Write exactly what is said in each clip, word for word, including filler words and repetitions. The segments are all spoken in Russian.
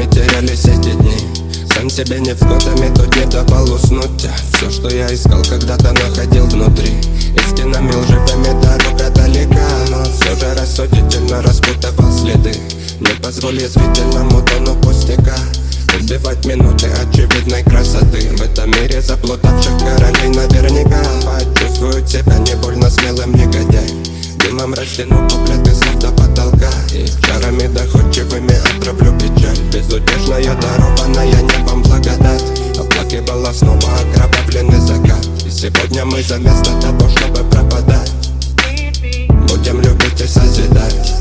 нами терялись эти дни. Сам себе невзгодами тут не давал уснуть. Все, что я искал, когда-то находил внутри. Истинами лживыми дорога далека, но все же рассудительно распутывал следы. Не позволь язвительному тону пустяка убивать минуты очевидной красоты. В этом мире заплутавших королей наверняка почувствуют себя не больно смелым негодяй. Дымом растяну куплеты слов до потолка и чарами доходчивыми отравлю печаль. Безутешная дарованная небом благодать оплакивала снова окровавленный закат. И сегодня мы заместо того, чтобы пропадать, будем любить и созидать.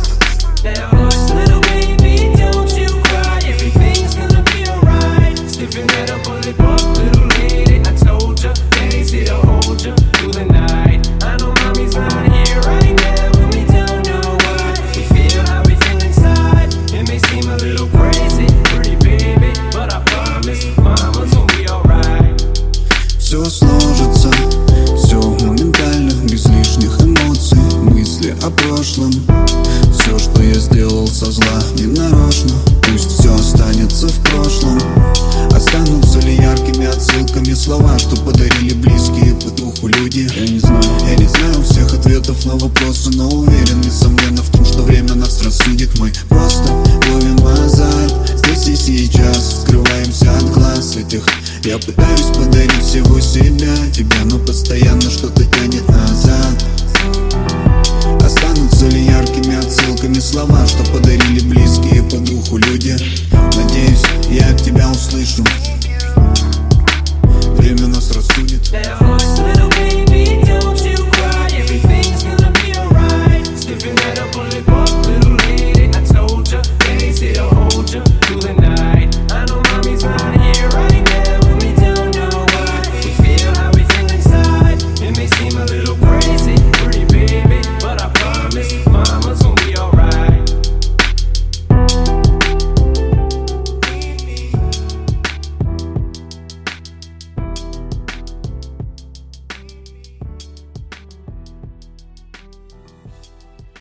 Все сложится, все моментально, без лишних эмоций, мысли о прошлом. Все, что я сделал со зла, не нарочно, пусть все останется в прошлом. Останутся ли яркими отсылками слова, что подарили близкие по духу люди? Я не знаю, я не знаю всех ответов на вопросы, но уверен, несомненно, в том, что время нас рассудит. Мы просто ловим азарт здесь и сейчас, скрываемся от глаз этих. Я пытаюсь подарить всего себя, тебя, но постоянно что-то тянет назад. Останутся ли яркими отсылками слова, что подарили близкие по духу люди?